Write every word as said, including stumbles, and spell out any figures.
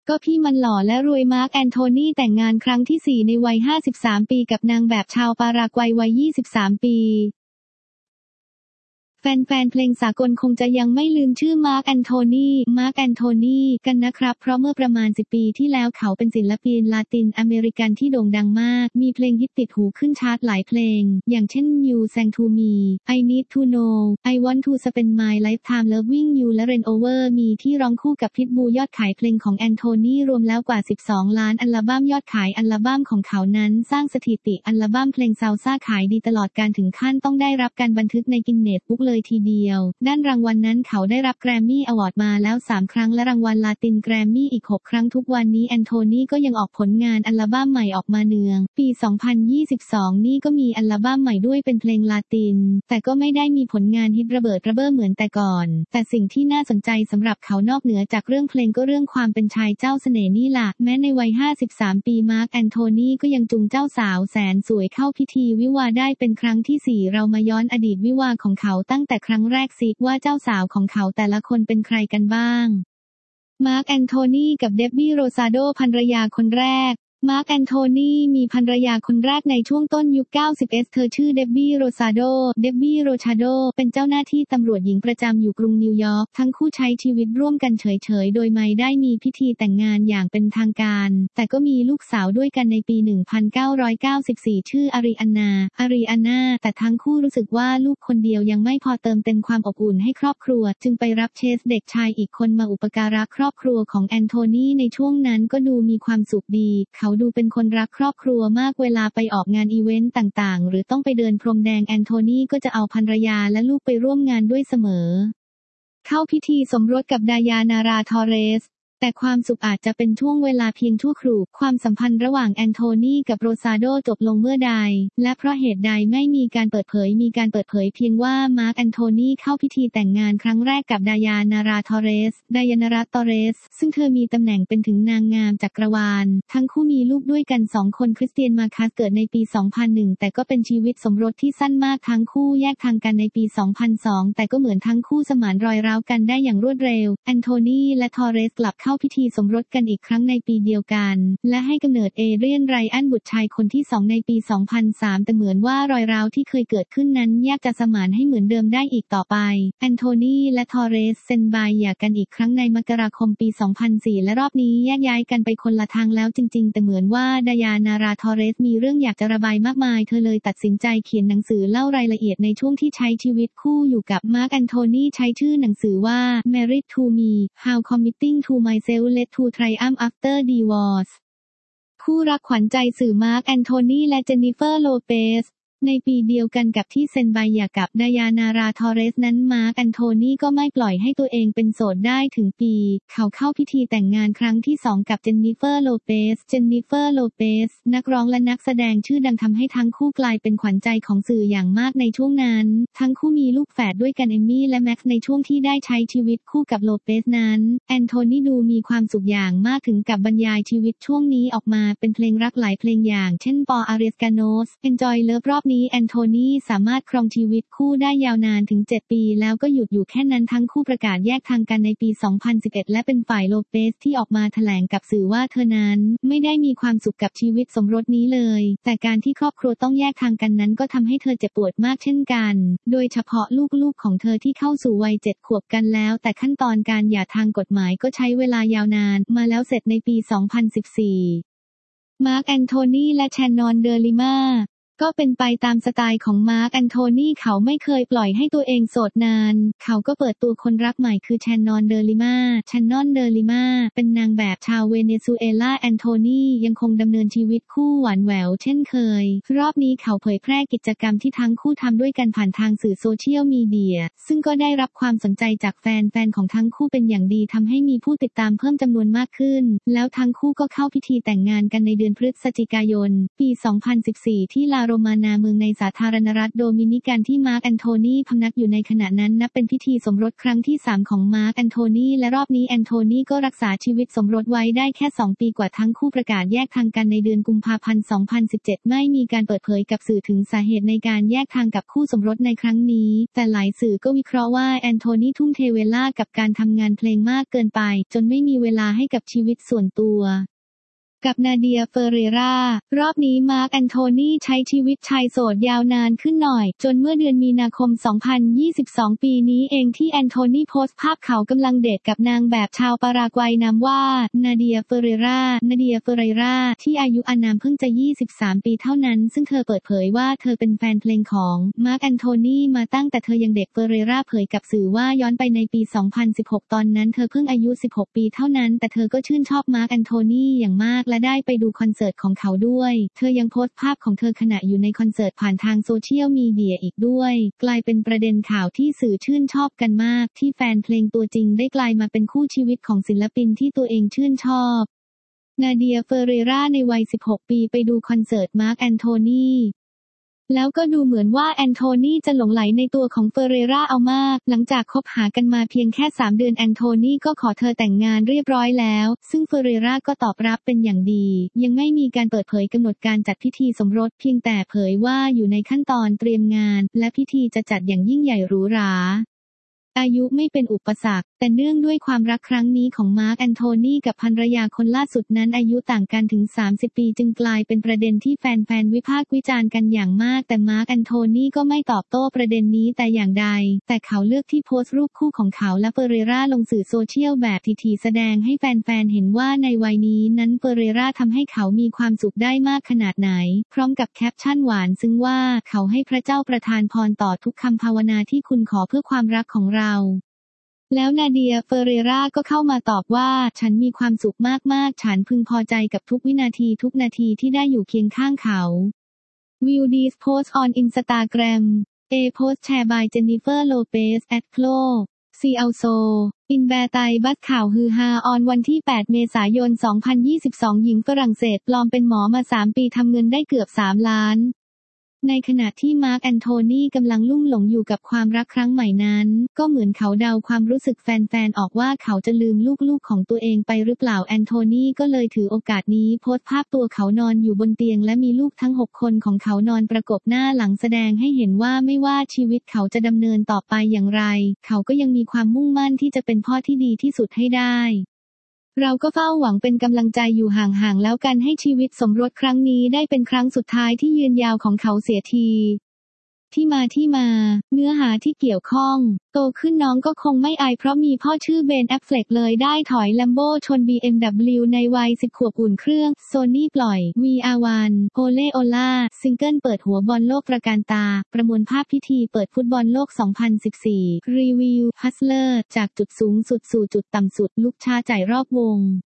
ก็พี่มันหล่อและรวยมาร์คแอนโทนีแต่งงานครั้งที่สี่ในวัยห้าสิบสามปีกับนางแบบชาวปารากวัยวัยยี่สิบสามปีแฟนๆเพลงสากลคงจะยังไม่ลืมชื่อมาร์คแอนโทนีมาร์คแอนโทนีกันนะครับเพราะเมื่อประมาณสิบปีที่แล้วเขาเป็นศิลปินลาตินอเมริกันที่โด่งดังมากมีเพลงฮิตติดหูขึ้นชาร์ตหลายเพลงอย่างเช่น You Sang to Me I Need to Know I Want to Spend My Lifetime Loving You และ Rain Over Me ที่ร้องคู่กับพิทบูยอดขายเพลงของแอนโทนีรวมแล้วกว่าสิบสองล้านอัลบั้มยอดขายอัลบั้มของเขานั้นสร้างสถิติอัลบั้มเพลงซาลซ่าขายดีตลอดการถึงขั้นต้องได้รับการบันทึกในกินเนสบุ๊กเลยทีเดียวด้านรางวัล น, นั้นเขาได้รับแกรมมี่อวอร์ดมาแล้วสามครั้งและรางวัลลาตินแกรมมี่อีกหกครั้งทุกวันนี้แอนโทนีก็ยังออกผลงานอัลบั้มใหม่ออกมาเนืองปีสองพันยี่สิบสองนี่ก็มีอัลบั้มใหม่ด้วยเป็นเพลงลาตินแต่ก็ไม่ได้มีผลงานฮิตระเบิดระเบ้อเหมือนแต่ก่อนแต่สิ่งที่น่าสนใจสำหรับเขานอกเหนือจากเรื่องเพลงก็เรื่องความเป็นชายเจ้าเสน่ห์นี่ล่ะแม้ในวัยห้าสิบสามปีมาร์คแอนโทนีก็ยังจูงเจ้าสาวแสนสวยเข้าพิธีวิวาห์ได้เป็นครั้งที่สี่เรามาย้อนอดีตวิวาห์ของเขาตั้งแต่ครั้งแรกสิว่าเจ้าสาวของเขาแต่ละคนเป็นใครกันบ้างมาร์คแอนโทนีกับเดบบี้โรซาโดภรรยาคนแรกมาร์คแอนโทนีมีภรรยาคนแรกในช่วงต้นยุค เก้าสิบ เธอชื่อเดบบี้โรซาโดเดบบี้โรชาโดเป็นเจ้าหน้าที่ตำรวจหญิงประจำอยู่กรุงนิวยอร์กทั้งคู่ใช้ชีวิตร่วมกันเฉยๆโดยไม่ได้มีพิธีแต่งงานอย่างเป็นทางการแต่ก็มีลูกสาวด้วยกันในปี หนึ่งพันเก้าร้อยเก้าสิบสี่ ชื่ออารีอันนาอารีอันนาแต่ทั้งคู่รู้สึกว่าลูกคนเดียวยังไม่พอเติมเต็มความอบอุ่นให้ครอบครัวจึงไปรับเชสเด็กชายอีกคนมาอุปการะครอบครัวของแอนโทนีในช่วงนั้นก็ดูมีความสุขดีเขาดูเป็นคนรักครอบครัวมากเวลาไปออกงานอีเวนต์ต่างๆหรือต้องไปเดินพรมแดงแอนโทนีก็จะเอาภรรยาและลูกไปร่วมงานด้วยเสมอเข้าพิธีสมรสกับไดอานาราทอเรสแต่ความสุขอาจจะเป็นช่วงเวลาเพียงชั่วครู่ความสัมพันธ์ระหว่างแอนโทนีกับโรซาโดจบลงเมื่อใดและเพราะเหตุใดไม่มีการเปิดเผยมีการเปิดเผยเพียงว่ามาร์คแอนโทนีเข้าพิธีแต่งงานครั้งแรกกับไดอานาราทอเรสไดอานาราทอเรสซึ่งเธอมีตำแหน่งเป็นถึงนางงามจักรวาลทั้งคู่มีลูกด้วยกันสองคนคริสเตียนมาคัสเกิดในปี สองพันหนึ่ง แต่ก็เป็นชีวิตสมรสที่สั้นมากทั้งคู่แยกทางกันในปี สองพันสอง แต่ก็เหมือนทั้งคู่สมานรอยร้าวกันได้อย่างรวดเร็วแอนโทนีและทอเรสกลับเข้าพิธีสมรสกันอีกครั้งในปีเดียวกันและให้กำเนิดเอเรียนไรอันบุตรชายคนที่สองในปี สองพันสาม แต่เหมือนว่ารอยร้าวที่เคยเกิดขึ้นนั้นยากจะสมานให้เหมือนเดิมได้อีกต่อไปแอนโทนีและทอเรสเซ็นใบหย่ากันอีกครั้งในมกราคมปี สองพันสี่ และรอบนี้แยกย้ายกันไปคนละทางแล้วจริงๆแต่เหมือนว่าไดอานาราทอเรสมีเรื่องอยากจะระบายมากมายเธอเลยตัดสินใจเขียนหนังสือเล่ารายละเอียดในช่วงที่ใช้ชีวิตคู่อยู่กับมาร์คแอนโทนีใช้ชื่อหนังสือว่า Married to Me How Committing to Myself Led to Triumph After Divorce คู่รักขวัญใจสื่อมาร์คแอนโทนีและเจนนิเฟอร์โลเปสในปีเดียวกันกับที่เซ็นใบหย่ากับไดอานาราทอเรสนั้นมาร์คแอนโทนีก็ไม่ปล่อยให้ตัวเองเป็นโสดได้ถึงปีเขาเข้าพิธีแต่งงานครั้งที่สองกับเจนนิเฟอร์โลเปสเจนนิเฟอร์โลเปสนักร้องและนักแสดงชื่อดังทำให้ทั้งคู่กลายเป็นขวัญใจของสื่ออย่างมากในช่วงนั้นทั้งคู่มีลูกแฝดด้วยกันเอมมี่และแม็กซ์ในช่วงที่ได้ใช้ชีวิตคู่กับโลเปสนั้นแอนโทนีดูมีความสุขอย่างมากถึงกับบรรยายชีวิตช่วงนี้ออกมาเป็นเพลงรักหลายเพลงอย่างเช่นปออาเรสกาโนส Enjoy Love รอบนี้แอนโทนีสามารถครองชีวิตคู่ได้ยาวนานถึงเจ็ดปีแล้วก็หยุดอยู่แค่นั้นทั้งคู่ประกาศแยกทางกันในปี สองพันสิบเอ็ด และเป็นฝ่ายโลเปสที่ออกมาแถลงกับสื่อว่าเธอนั้นไม่ได้มีความสุขกับชีวิตสมรสนี้เลยแต่การที่ครอบครัวต้องแยกทางกันนั้นก็ทำให้เธอเจ็บปวดมากเช่นกันโดยเฉพาะลูกๆของเธอที่เข้าสู่วัยเจ็ดขวบกันแล้วแต่ขั้นตอนการหย่าทางกฎหมายก็ใช้เวลายาวนานมาแล้วเสร็จในปี สองพันสิบสี่ มาร์คแอนโทนีและแชนนอนเดอลิมาก็เป็นไปตามสไตล์ของมาร์คแอนโทนีเขาไม่เคยปล่อยให้ตัวเองโสดนานเขาก็เปิดตัวคนรักใหม่คือแชนนอนเดอลิมาแชนนอนเดอลิมาเป็นนางแบบชาวเวเนซุเอลาแอนโทนียังคงดำเนินชีวิตคู่หวานแหววเช่นเคยรอบนี้เขาเผยแพร่กิจกรรมที่ทั้งคู่ทำด้วยกันผ่านทางสื่อโซเชียลมีเดียซึ่งก็ได้รับความสนใจจากแฟนๆของทั้งคู่เป็นอย่างดีทำให้มีผู้ติดตามเพิ่มจำนวนมากขึ้นแล้วทั้งคู่ก็เข้าพิธีแต่งงานกันในเดือนพฤศจิกายนปี สองพันสิบสี่ ที่ลาโรมานาเมืองในสาธารณรัฐโดมินิกันที่มาร์คแอนโทนีพำนักอยู่ในขณะนั้นนับเป็นพิธีสมรสครั้งที่สามของมาร์คแอนโทนีและรอบนี้แอนโทนีก็รักษาชีวิตสมรสไว้ได้แค่สองปีกว่าทั้งคู่ประกาศแยกทางกันในเดือนกุมภาพันธ์ สองพันสิบเจ็ด ไม่มีการเปิดเผยกับสื่อถึงสาเหตุในการแยกทางกับคู่สมรสในครั้งนี้แต่หลายสื่อก็วิเคราะห์ว่าแอนโทนีทุ่มเทเวลากับการทำงานเพลงมากเกินไปจนไม่มีเวลาให้กับชีวิตส่วนตัวกับนาเดียเฟอเรรารอบนี้มาร์คแอนโทนีใช้ชีวิตชายโสดยาวนานขึ้นหน่อยจนเมื่อเดือนมีนาคม สองพันยี่สิบสอง ปีนี้เองที่แอนโทนีโพสต์ภาพเขากำลังเดทกับนางแบบชาวปารากวัยนามว่านาเดียเฟอเรรานาเดียเฟอเรราที่อายุอานามเพิ่งจะยี่สิบสามปีเท่านั้นซึ่งเธอเปิดเผยว่าเธอเป็นแฟนเพลงของมาร์คแอนโทนีมาตั้งแต่เธอยังเด็กเฟอเรราเผยกับสื่อว่าย้อนไปในปี สองพันสิบหก ตอนนั้นเธอเพิ่งอายุสิบหกปีเท่านั้นแต่เธอก็ชื่นชอบมาร์คแอนโทนีอย่างมากและได้ไปดูคอนเสิร์ตของเขาด้วยเธอยังโพสต์ภาพของเธอขณะอยู่ในคอนเสิร์ตผ่านทางโซเชียลมีเดียอีกด้วยกลายเป็นประเด็นข่าวที่สื่อชื่นชอบกันมากที่แฟนเพลงตัวจริงได้กลายมาเป็นคู่ชีวิตของศิลปินที่ตัวเองชื่นชอบนาเดียเฟอเรราในวัยสิบหกปีไปดูคอนเสิร์ตมาร์คแอนโทนีแล้วก็ดูเหมือนว่าแอนโทนีจะหลงไหลในตัวของเฟอเรราเอามากหลังจากคบหากันมาเพียงแค่สามเดือนแอนโทนีก็ขอเธอแต่งงานเรียบร้อยแล้วซึ่งเฟอเรราก็ตอบรับเป็นอย่างดียังไม่มีการเปิดเผยกำหนดการจัดพิธีสมรสเพียงแต่เผยว่าอยู่ในขั้นตอนเตรียมงานและพิธีจะจัดอย่างยิ่งใหญ่หรูหราอายุไม่เป็นอุปสรรคแต่เนื่องด้วยความรักครั้งนี้ของมาร์คแอนโทนีกับภรรยาคนล่าสุดนั้นอายุต่างกันถึงสามสิบปีจึงกลายเป็นประเด็นที่แฟนๆวิพากษ์วิจารณ์กันอย่างมากแต่มาร์คแอนโทนีก็ไม่ตอบโต้ประเด็นนี้แต่อย่างใดแต่เขาเลือกที่โพสต์รูปคู่ของเขาและเฟอเรราลงสื่อโซเชียลแบบทีๆแสดงให้แฟนๆเห็นว่าในวัยนี้นั้นเฟอเรราทำให้เขามีความสุขได้มากขนาดไหนพร้อมกับแคปชั่นหวานซึ่งว่าเขาให้พระเจ้าประทานพรต่อทุกคำภาวนาที่คุณขอเพื่อความรักของเราแล้วนาเดียเฟอเรราก็เข้ามาตอบว่าฉันมีความสุขมากๆฉันพึงพอใจกับทุกวินาทีทุกนาทีที่ได้อยู่เคียงข้างเขา View this post on Instagram A post shared by Jennifer Lopez at Chloe See also In Bear ไตบัสข่าวฮือฮาออนวันที่แปดเมษายนสองพันยี่สิบสองหญิงฝรั่งเศสปลอมเป็นหมอมาสามปีทำเงินได้เกือบสามล้านในขณะที่มาร์คแอนโทนีกำลังลุ่มหลงอยู่กับความรักครั้งใหม่นั้นก็เหมือนเขาเดาความรู้สึกแฟนๆออกว่าเขาจะลืมลูกๆของตัวเองไปหรือเปล่าแอนโทนีก็เลยถือโอกาสนี้โพสต์ภาพตัวเขานอนอยู่บนเตียงและมีลูกทั้งหกคนของเขานอนประกบหน้าหลังแสดงให้เห็นว่าไม่ว่าชีวิตเขาจะดำเนินต่อไปอย่างไรเขาก็ยังมีความมุ่งมั่นที่จะเป็นพ่อที่ดีที่สุดให้ได้เราก็เฝ้าหวังเป็นกำลังใจอยู่ห่างๆแล้วกันให้ชีวิตสมรสครั้งนี้ได้เป็นครั้งสุดท้ายที่ยืนยาวของเขาเสียทีที่มาที่มาเนื้อหาที่เกี่ยวข้องโตขึ้นน้องก็คงไม่อายเพราะมีพ่อชื่อเบนแอฟเฟล็กเลยได้ถอยแลมโบชน บี เอ็ม ดับเบิลยู ในวัยสิบขวบอุ่นเครื่องโซนี่ปล่อย วี อาร์ วัน โอเลโอล่าซิงเกิลเปิดหัวบอลโลกประการตาประมวลภาพพิธีเปิดฟุตบอลโลก สองพันสิบสี่ รีวิวฮัสเลอร์จากจุดสูงสุดสู่จุดต่ำสุดลุกช้าใจรอบวง